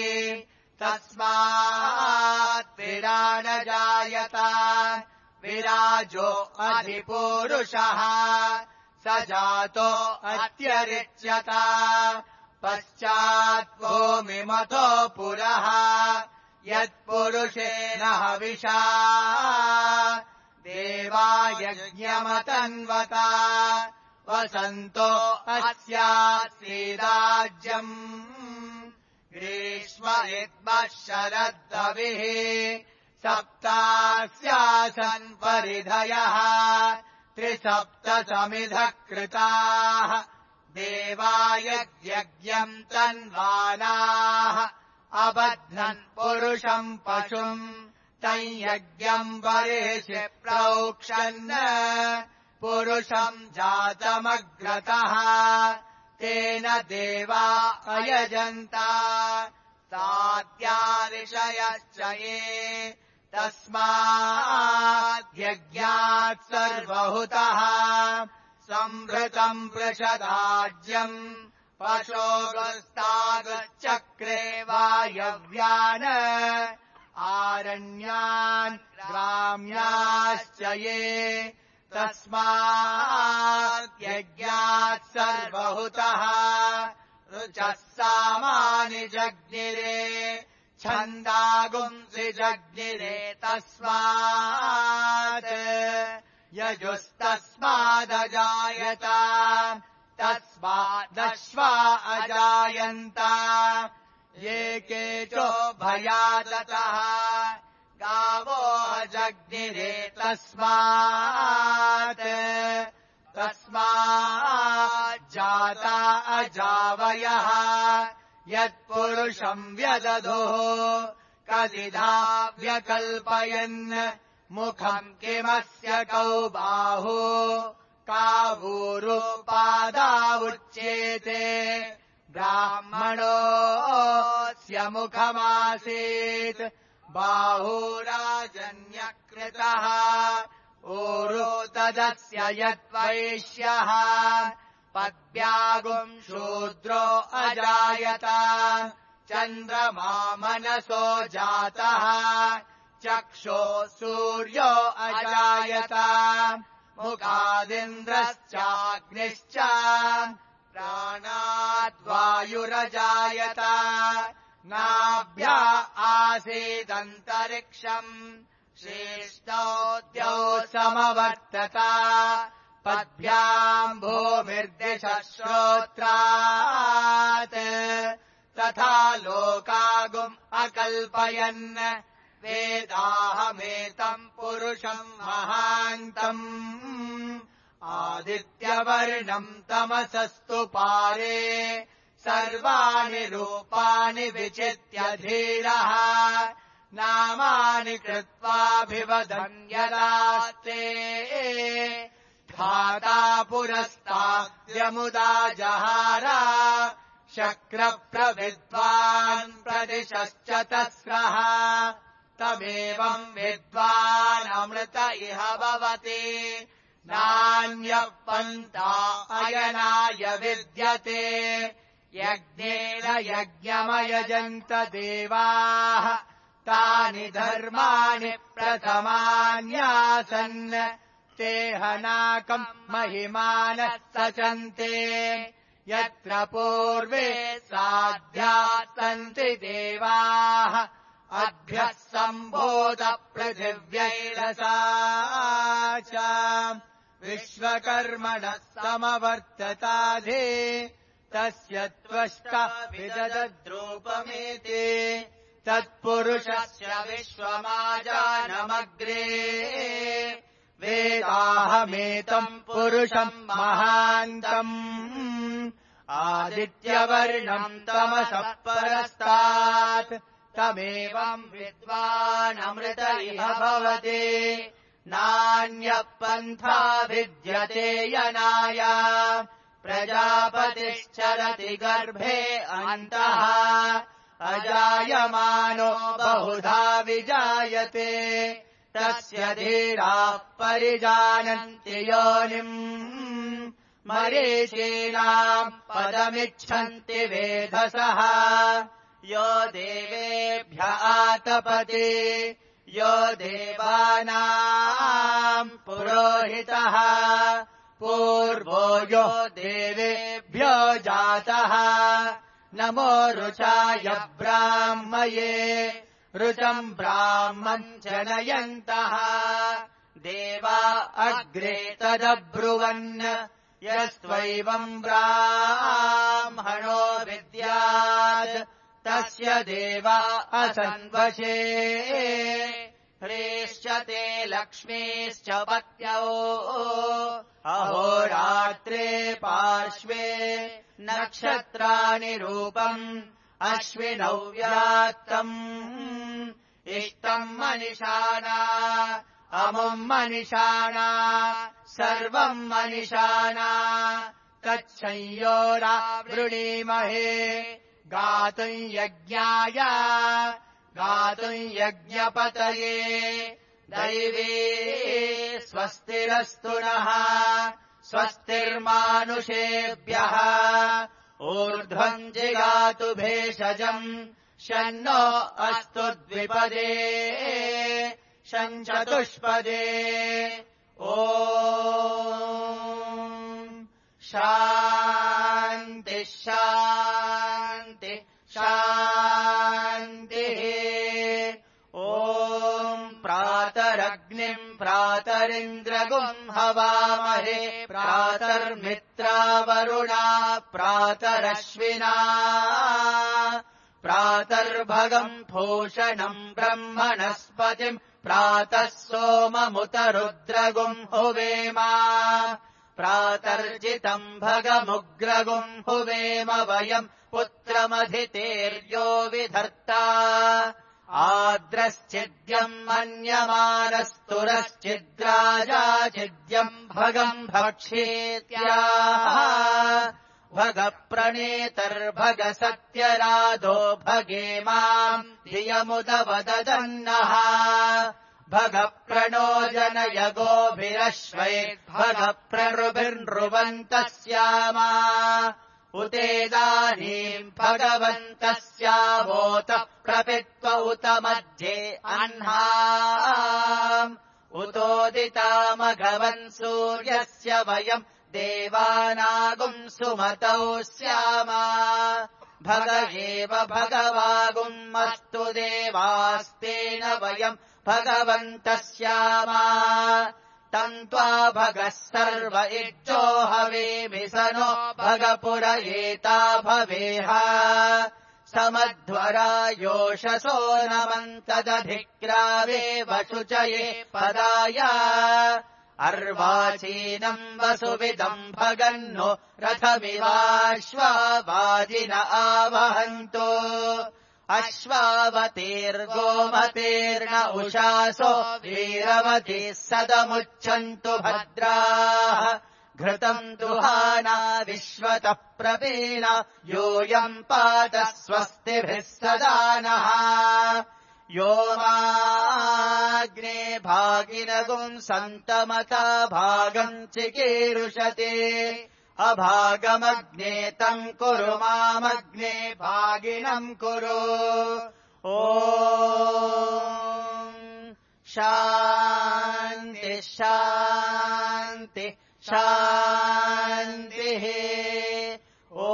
तस्मात् विराड जायत विराजो अधिपूरुषः स जातो अत्यरिच्यत पश्चात् भूमिमतो पुरः यत्पुरुषेण हविषा देवा यज्ञमतन्वता वसन्तो अस्यासीदाज्यम् ग्रीष्म इद्मः शरद्दविः सप्तास्यासन् परिधयः त्रिसप्त समिधः कृताः देवा यज्ञम् तन्वानाः अबध्नन् पुरुषम् पशुम् तम् यज्ञम् बर्हिषि प्रोक्षन् पुरुषम् जातमग्रतः तेन देवा अयजन्ता साध्यादिशयश्च ये तस्माद्यज्ञात् सर्वहुतः संहृतम् पृषदाज्यम् पशोगस्तागच्चक्रे वायव्यान् आरण्यान् ग्राम्याश्च ये तस्माद्यज्ञात् सर्वहुतः ऋचः सामानि जग्निरे छन्दागुंसि जग्निरे तस्मात् यजुस्तस्मादजायत तस्मादश्वा अजायन्त ये केचो भयादतः गावो अजग्निरे तस्मात् तस्माज्जाता अजावयः यत्पुरुषम् व्यदधुः कदिधा व्यकल्पयन् मुखम् किमस्य कौ बाहु कावूरो पादावुच्येते ब्राह्मणोऽस्य मुखमासीत् बाहुराजन्यकृतः ऊरो तदस्य यद्वैश्यः पद्भ्यागुम् शूद्रो अजायत चन्द्रमा मनसो जातः चक्षो सूर्यो अजायत मुखादिन्द्रश्चाग्निश्च प्राणाद्वायुरजायत नाभ्या आसीदन्तरिक्षम् श्रेष्ठोद्यौ समवर्तत पद्भ्याम् भूमिर्दिशः श्रोत्रात् तथा लोकागुम् अकल्पयन् वेदाहमेतम् पुरुषम् महान्तम् आदित्यवर्णम् तमसस्तु पारे सर्वाणि रूपाणि विचित्य धीरः नामानि कृत्वाभिवदन्यदास्ते धाता पुरस्ताद्यमुदा जहारा शक्रप्रविद्वान् प्रदिशश्च तस्रः तमेवम् विद्वान् अमृत इह भवति नान्यः पन्था अयनाय विद्यते यज्ञेन यज्ञमयजन्त देवाः तानि धर्माणि प्रथमान्यासन् ते हनाकम् महिमानः सचन्ते यत्र पूर्वे साध्याः सन्ति देवाः अभ्यः सम्भूत पृथिव्यैरसा च विश्वकर्मणः समवर्तताधे तस्य त्वष्टा विददद्रूपमेति तत्पुरुषस्य विश्वमाजानमग्रे वेदाहमेतम् पुरुषम् महान्तम् आदित्यवर्णम् तमसः परस्तात् तमेवम् विद्वानमृत इह भवति नान्यः पन्था विद्यते यनाय प्रजापतिश्चरति गर्भे अन्तः अजायमानो बहुधा विजायते तस्य धीराः परिजानन्ति योनिम् मरीचीनाम् पदमिच्छन्ति वेधसः यो देवेभ्य आतपति यो देवानाम् पुरोहितः पूर्वो यो देवेभ्यो जातः नमो रुचाय ब्राह्मये रुचम् ब्राह्मम् जनयन्तः देवा अग्रे तदब्रुवन् यस्त्वैवम् ब्राह्मणो विद्यात् तस्य देवा असन्वशे ह्रीश्च ते लक्ष्मीश्च पत्न्यौ अहोरात्रे पार्श्वे नक्षत्राणि रूपम् अश्विनौ व्यात्तम् इष्टम् मनिषाणा अमुम् मनिषाणा सर्वम् मनिषाणा तच्छंयोरा वृणीमहे गातुम् यज्ञाय गातुम् यज्ञपतये दैवी स्वस्तिरस्तु नः स्वस्तिर्मानुषेभ्यः ऊर्ध्वम् जिगातु भेषजम् शन्नो अस्तु द्विपदे शञ्चतुष्पदे ॐ शान्ति शान्ति शान्तिः ॐ प्रातरग्निम् प्रातरिन्द्रगुम् हवामहे प्रातर्मित्रावरुणा प्रातरश्विना प्रातर्भगम् भूषणम् ब्रह्मणस्पतिम् प्रातः सोममुत रुद्रगुम् हुवेमा प्रातर्जितम् भगमुग्रगुम् हुवेम वयम् पुत्रमधितेर्यो विधर्ता आद्रश्चिद्यम् मन्यमानस्तुरश्चिद्राजाचिद्यम् भगम् भक्षेत्याः भगप्रणेतर्भग सत्यराधो भगे माम् धियमुदवदन्नः भगप्रणो जनय गोभिरश्वैर्भगप्रणृभिर्नृवन्तः स्यामा उतेदानीम् भगवन्तस्यावोत प्रपित्व उत मध्ये अह्नाम् उतोदितामघवन् सूर्यस्य वयम् देवानागुम् सुमतौ स्यामा भग एव भगवागुम् अस्तु देवास्तेन वयम् भगवन्तः स्यामा तन्त्वा भगः सर्व इज्जो हवेमि स नो भगपुर एता भवेह समध्वरा योषसो नमन्तदधिक्रावे वशुचये पदाय अर्वाचीनम् वसुविदम् भगन्नो रथमिवाश्वा वाजिन आवहन्तो अश्वावतीर्गोमतीर्न उषासो वीरवतीः सदमुच्छन्तु भद्राः घृतम् दुहाना विश्वतः प्रवीणा यूयम् पात स्वस्तिभिः सदा नः यो माग्ने भागिनगुम् सन्तमता भागम् चिकीर्षते अभागमग्ने तम् कुरु मामग्ने भागिनम् कुरु ॐ शान्ति शान्ति शान्तिः ॐ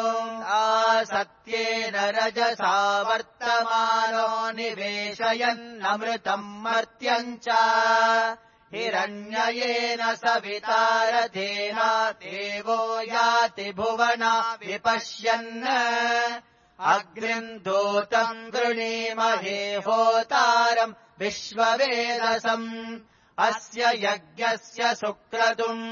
आसत्येन रजसा वर्तमानो निवेशयन्नमृतम् मर्त्यम् च हिरण्ययेन सवितारथेना देवो याति भुवना विपश्यन् अग्निम् दूतम् वृणीमहे होतारम् विश्ववेदसम् अस्य यज्ञस्य सुक्रतुम्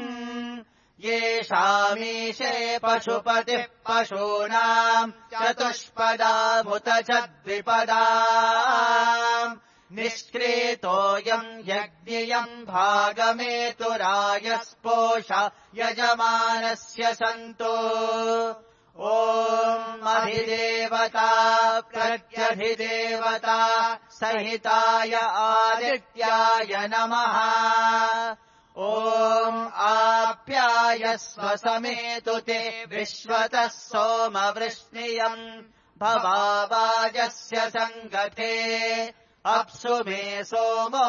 येषामीशे पशुपतिः पशूनाम् चतुष्पदामुत च द्विपदाम् निष्क्रेतोऽयम् यज्ञियम् भागमेतुरायस्पोष यजमानस्य सन्तो ॐ अधिदेवता प्रत्यधिदेवता सहिताय आदित्याय नमः ॐ आप्यायस्व समेतु ते विश्वतः सोमवृष्णियम् भवावाजस्य सङ्गते अप्सु मे सोमो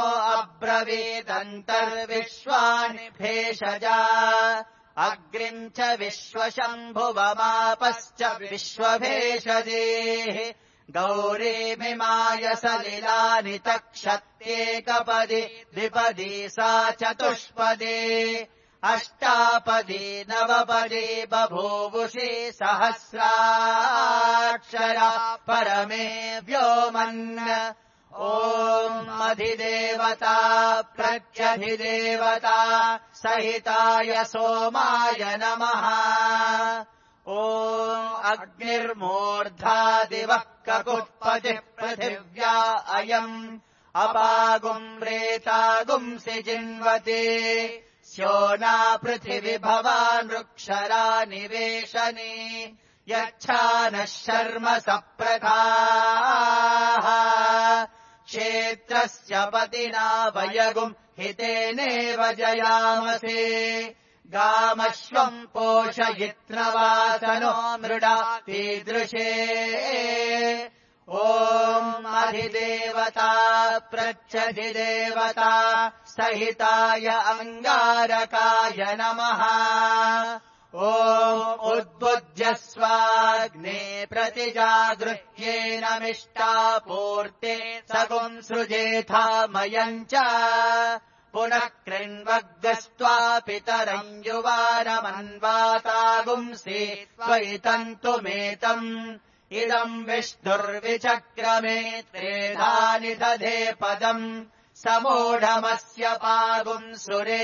अब्रवीदन्तर्विश्वानि भेषजा अग्निम् च विश्वशम्भुवमापश्च विश्वभेषजेः गौरीमिमाय सलिलानि तक्षत्येकपदि द्विपदी सा चतुष्पदी अष्टापदी नवपदी बभूवुषी सहस्राक्षरा परमे व्योमन् ॐ अधिदेवता प्रत्यधिदेवता सहिताय सोमाय नमः ॐ अग्निर्मूर्धादिवः ककुत्पतिः पृथिव्या अयम् अपागुम् रेतागुंसि जिन्वते स्योना पृथिवि भवानृक्षरा निवेशने यच्छानः शर्म सप्रथाः क्षेत्रस्य पतिना वयगुम् हितेनेव जयामसे गामश्वम् पोषयित्रवासनो मृडा कीदृशे ॐ अधिदेवता प्रत्यधिदेवता सहिताय अङ्गारकाय नमः ॐ उद्बुध्यस्वाग्ने प्रतिजागृह्येन मिष्टापूर्ते सगुम् सृजेथामयम् च पुनः कृण्वग्स्त्वा पितरम् युवानमन्वातागुंसि त्वयि तन्तुमेतम् इदम् विष्णुर्विचक्रमे त्रेधानि दधे पदम् समूढमस्य पागुंसुरे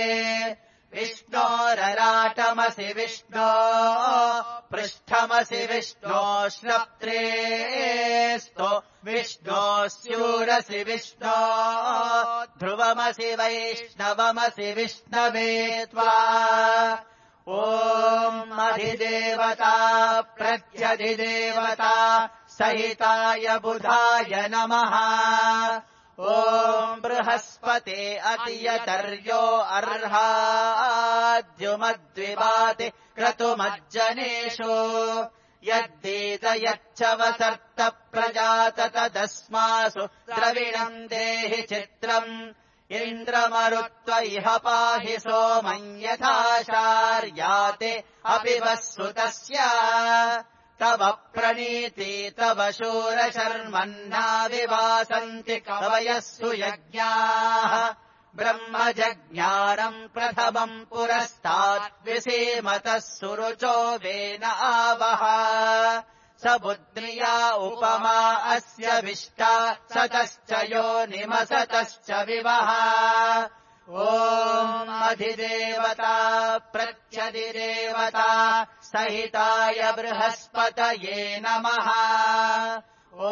विष्णोरराटमसि विष्णो पृष्ठमसि विष्णो श्रप्त्रेस्तो विष्णो स्यूरसि विष्णो ध्रुवमसि वैष्णवमसि विष्णवे त्वा ॐ अधिदेवता प्रत्यधिदेवता सहिताय बुधाय नमः ॐ बृहस्पते अतियतर्यो अर्हाद्युमद्विवाति क्रतुमज्जनेषु यद्दीत यच्च वसर्त प्रजात तदस्मासु द्रविणम् देहि चित्रम् इन्द्रमरुत्व इह पाहि सोमम् यथाशार्याते अपि वस्सुतस्य तव प्रणीति तव शूरशर्मन्ना विवासन्ति कवयस्सु यज्ञाः ब्रह्मजज्ञानम् प्रथमम् पुरस्तात् विसीमतः सुरुचो वेन आवह स बुद्ध्रिया उपमा अस्य विष्टा सतश्च योनिमसतश्च विवह ॐ अधिदेवता प्रत्यधिदेवता सहिताय बृहस्पतये नमः ॐ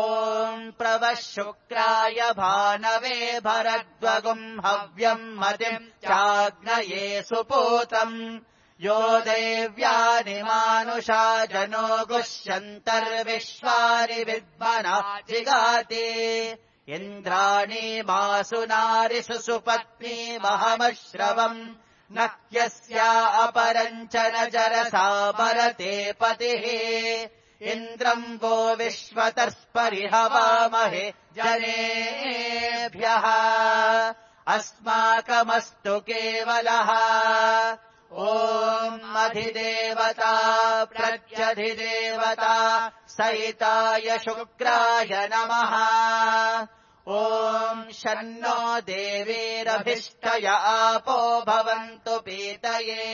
वसवः शुक्राय भानवे भरद्वगुम् हव्यम् मतिम् चाग्नये सुपूतम् यो देव्यानि मानुषा जनो गुष्यन्तर्विश्वानि विद्मना जिगाति इन्द्राणि मासुनारिषु सुपत्नी महमश्रवम् न ह्यस्या अपरम् च न जरसा मरते पतिः इन्द्रम् वो विश्वतर्स्परिहवामहे जनेभ्यः अस्माकमस्तु केवलः ॐ अधिदेवता प्रत्यधिदेवता सहिताय शुक्राय नमः ॐ शन्नो देवीरभिष्टय आपो भवन्तु पीतये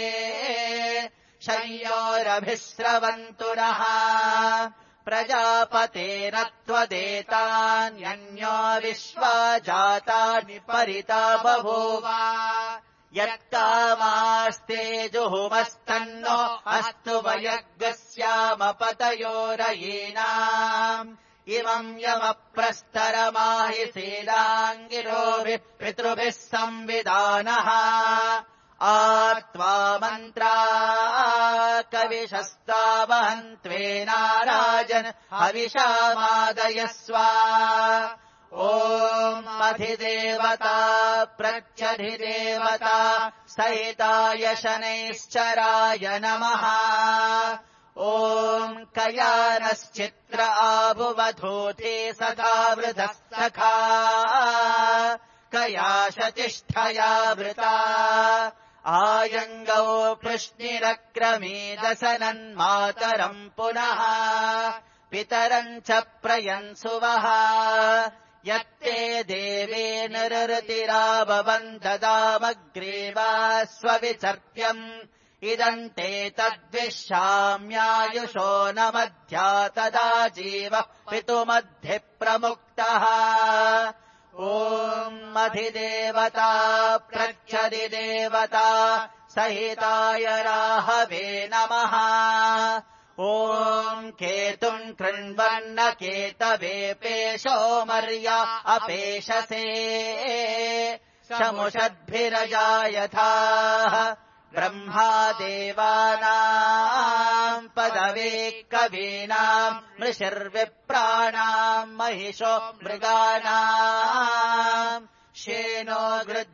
शय्योरभिस्रवन्तु नः प्रजापतेन त्वदेतान्यन्यो विश्वा जातानि परिता बभूव यत्कामास्ते जुहुमस्तन्नो अस्तु वयग्स्यामपतयोरयीनाम् इमम् यमप्रस्तरमाहि सीलाङ्गिरोभिः पितृभिः संविदानः आत्वा मन्त्रा कविशस्तावहन्त्वेनाराजन् हविषामादयस्व ॐ अधिदेवता प्रत्यधिदेवता सहिताय शनैश्चराय नमः ॐ कयानश्चित्र आबुवधूते सदा वृधः सखा कयाशतिष्ठया वृता आयङ्गौ पृश्निरक्रमीदसनन्मातरम् पुनः पितरम् च प्रयन्सुवः यत्ते देवे निरृतिराभवन् ददामग्रीवा स्वविचर्प्यम् इदम् ते तद्विश्याम्यायुषो न मध्या तदा जीवः पितुमद्धि प्रमुक्तः ॐ अधिदेवता प्रत्यधिदेवता सहिताय राहवे नमः ॐ केतुम् कृण्वन्न केतवे पेशो मर्या अपेशसे शमुषद्भिरजायथाः ब्रह्मा देवानाम् पदवे कवीनाम् मृषिर्विप्राणाम् महिषो मृगाणाम् शेनो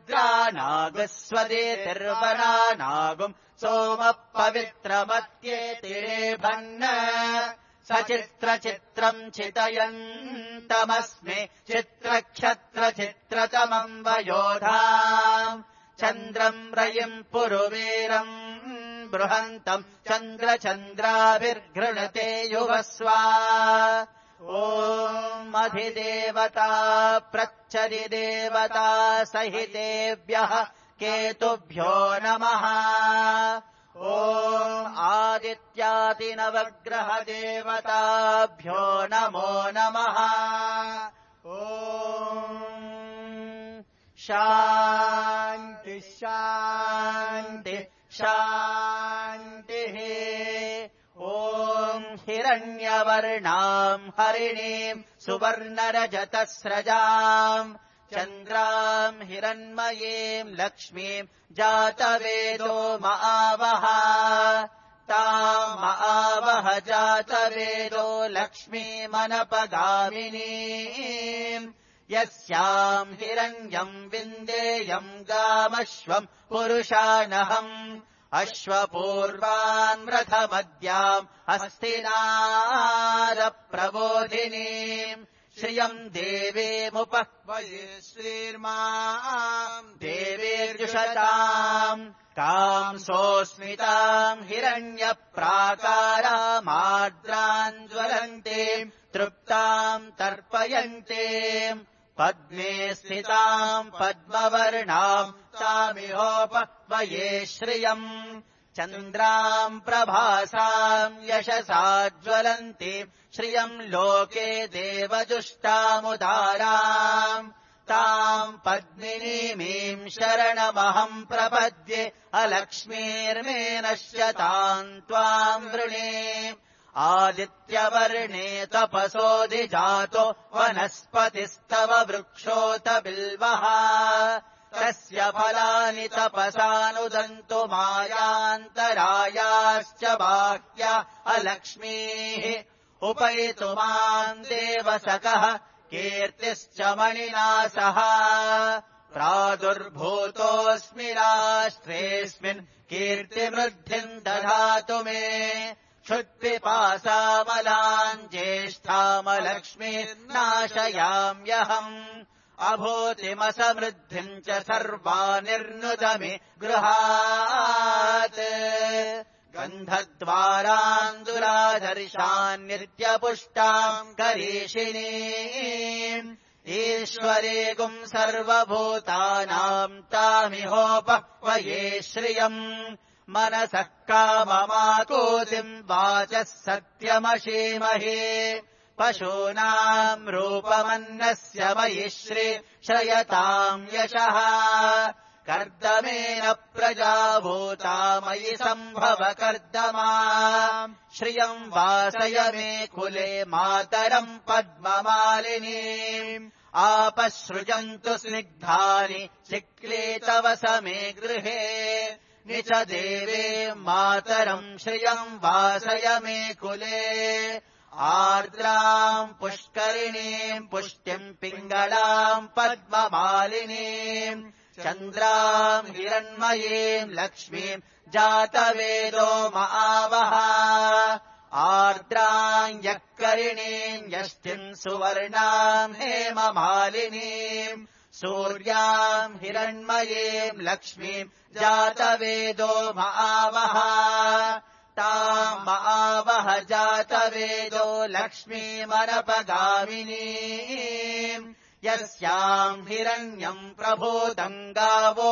गृद्रानागस्वदेतिर्वना नागुम् सोमः पवित्रमत्येतिरेभन् सचित्रचित्रम् चितयन्तमस्मे चित्रक्षत्रचित्रतमम् वयोधाम् चन्द्रम् रयिम् पुरुवीरम् बृहन्तम् चन्द्रचन्द्राभिर्घृणते युवस्वा ॐ अधिदेवता प्रत्यधिदेवता सहितेभ्यः केतुभ्यो नमः ॐ आदित्यादिनवग्रहदेवताभ्यो नमो नमः ॐ शान्ति शान्ति शान्तिः ॐ हिरण्यवर्णाम् हरिणीम् सुवर्णरजतस्रजाम् चन्द्राम् हिरण्मयीम् लक्ष्मीम् जातवेदो मआवह ताम् मआवह जातवेदो लक्ष्मीमनपगामिनीम् यस्याम् हिरण्यम् विन्देयम् गामश्वम् पुरुषानहम् अश्वपूर्वान् रथमद्याम् हस्तिनारप्रबोधिनीम् श्रियम् देवीमुपह्वये श्रीर्माम् देवीर्जुषताम् ताम् सोऽस्मिताम् हिरण्यप्राकारामार्द्राम् ज्वलन्तीम् तृप्ताम् तर्पयन्तीम् पद्मे स्थिताम् पद्मवर्णाम् तामिहोपह्वये श्रियम् चन्द्राम् प्रभासाम् यशसा ज्वलन्तीम् श्रियम् लोके देवजुष्टामुदाराम् ताम् पद्मिनीमीम् शरणमहम् प्रपद्ये अलक्ष्मीर्मे नश्यताम् त्वाम् वृणे आदित्यवर्णे तपसोऽधिजातो वनस्पतिस्तव वृक्षोत बिल्वः तस्य फलानि तपसानुदन्तु मायान्तरायाश्च बाह्या अलक्ष्मीः उपैतु माम् देवसकः कीर्तिश्च मणिना सह प्रादुर्भूतोऽस्मि राष्ट्रेऽस्मिन् कीर्तिवृद्धिम् दधातु मे क्षुत्पिपासामलाम् ज्येष्ठामलक्ष्मीर्नाशयाम्यहम् अभूतिमसमृद्धिम् च सर्वानिर्नुदमि गृहात् गन्धद्वारान् दुरादर्शान्नित्यपुष्टाम् करीषिणीम् ईश्वरेगुम् सर्वभूतानाम् तामिहोपह्वये श्रियम् मनसः काममाकूतिम् वाचः सत्यमशीमहे पशूनाम् रूपमन्नस्य मयि श्री श्रयताम् यशः कर्दमेन प्रजाभूता मयि सम्भव कर्दमा श्रियम् वासय मे कुले मातरम् पद्ममालिनीम् आपसृजन्तु स्निग्धानि चिक्ले तव समे गृहे निच देवे मातरम् श्रियम् वासय मे कुले आर्द्राम् पुष्करिणीम् पुष्टिम् पिङ्गलाम् पद्ममालिनीम् चन्द्राम् हिरण्मयीम् लक्ष्मीम् जातवेदो महावः आर्द्राम् यक्करिणीम् यष्टिम् सुवर्णाम् हेममालिनीम् सूर्याम् हिरण्मयीम् लक्ष्मीम् जातवेदो महावः ताम् महावः जातवेदो लक्ष्मीमनपगामिनीम् यस्याम् हिरण्यम् प्रभूतम् गावो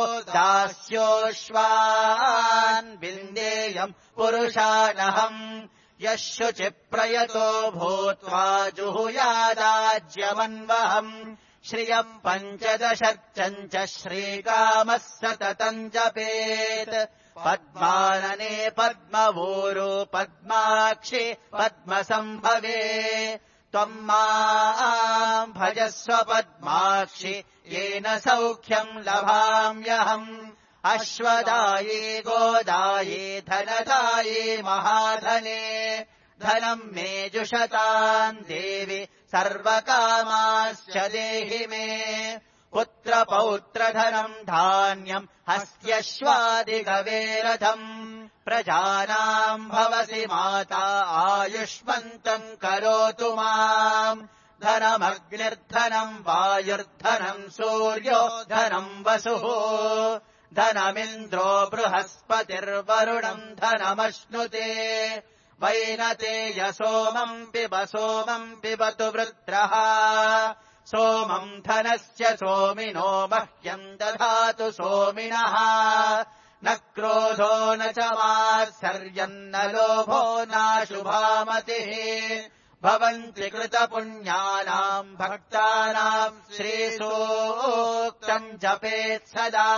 दास्योऽश्वान् विन्देयम् पुरुषानहम् यः शुचिप्रयतो भूत्वा जुहुयादाज्यमन्वहम् श्रियम् पञ्चदशर्चम् च श्रीकामः सततम् जपेत् पद्मानने पद्मवोरो पद्माक्षि पद्मसम्भवे त्वम् माम् भजस्व पद्माक्षि येन सौख्यम् लभाम्यहम् अश्वदाये गोदाये धनदाये महाधने धनम् मे जुषताम् देवि सर्वकामाश्च देहि मे पुत्रपौत्रधनम् धान्यम् हस्त्यश्वादिगवेरथम् प्रजानाम् भवसि माता आयुष्मन्तम् करोतु माम् धनमग्निर्धनम् वायुर्धनम् सूर्यो धनम् वसुः धनमिन्द्रो बृहस्पतिर्वरुणम् धनमश्नुते वैनतेय सोमम् पिब सोमम् पिबतु वृत्रः सोमम् धनस्य सोमिनो मह्यम् दधातु सोमिनः न क्रोधो न च मात्सर्यम् न लोभो नाशुभामतिः भवन्ति कृतपुण्यानाम् भक्तानाम् श्रीसूक्तम् जपेत् सदा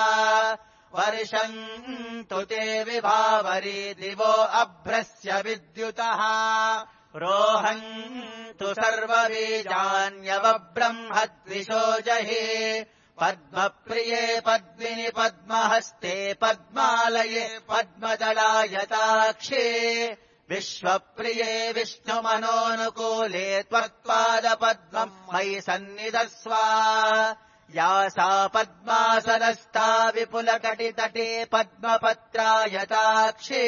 वर्षन्तु ते विभावरी दिवो अभ्रस्य विद्युतः रोहन्तु सर्वबीजान्यवब्रह्मद्विषो जहि पद्मप्रिये पद्मिनि पद्महस्ते पद्मालये पद्मदलायताक्षे विश्वप्रिये विष्णुमनोनुकूले त्वत्पादपद्मम् मयि सन्निधस्व या सा पद्मासनस्था विपुलकटितटे पद्मपत्रायताक्षे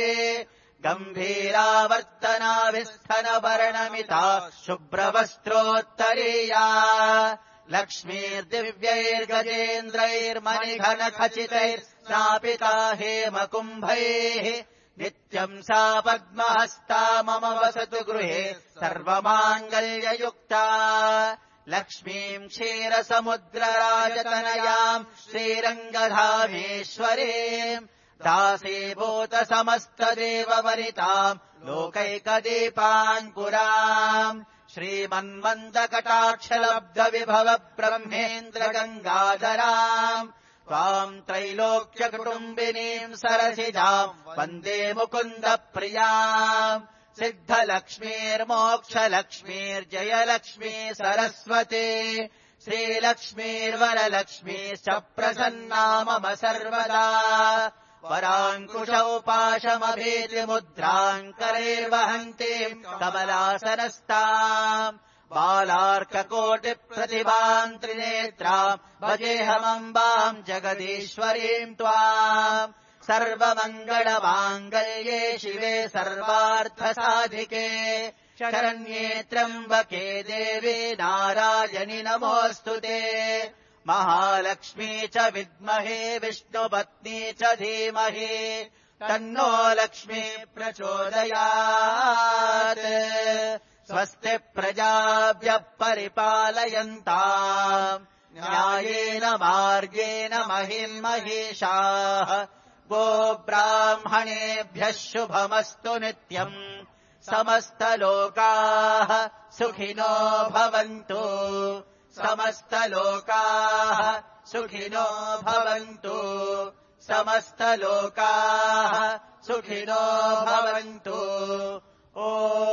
गम्भीरावर्तनाभिस्थनवर्णमिता शुभ्रवस्त्रोत्तरीया लक्ष्मीर्दिव्यैर्गजेन्द्रैर्मणिघनखचितैर्स्नापिता हेमकुम्भैः नित्यम् सा पद्महस्ता मम वसतु गृहे सर्वमाङ्गल्ययुक्ता लक्ष्मीम् क्षीरसमुद्रराजतनयाम् श्रीरङ्गधामेश्वरीम् दासीभूत समस्तदेववरिताम् लोकैकदीपाङ्कुराम् श्रीमन्मन्दकटाक्षलब्धविभव ब्रह्मेन्द्र गङ्गाधराम् त्वाम् त्रैलोक्यकुटुम्बिनीम् सरसिजाम् वन्दे मुकुन्द प्रियाम् सिद्धलक्ष्मीर्मोक्षलक्ष्मीर्जयलक्ष्मी सरस्वती श्रीलक्ष्मीर्वरलक्ष्मीश्च प्रसन्ना मम सर्वदा वराङ्कुशौ पाशमभीतिमुद्राम् करैर्वहन्तीम् कमलासनस्ताम् बालार्ककोटिप्रतिभाम् त्रिनेत्राम् भजेऽहमम्बाम् जगदीश्वरीम् त्वाम् सर्वमङ्गलमाङ्गल्ये शिवे सर्वार्थसाधिके शरण्ये त्र्यम्बके देवी नारायणि नमोऽस्तु ते महालक्ष्मी च विद्महे विष्णुपत्नी च धीमहि तन्नो लक्ष्मी प्रचोदयात् स्वस्ति प्रजाभ्यः परिपालयन्ताम् न्यायेन मार्गेण महिन्महिषाः गोब्राह्मणेभ्यः शुभमस्तु नित्यम् समस्तलोकाः सुखिनो भवन्तु समस्तलोकाः सुखिनो भवन्तु समस्तलोकाः सुखिनो भवन्तु ओ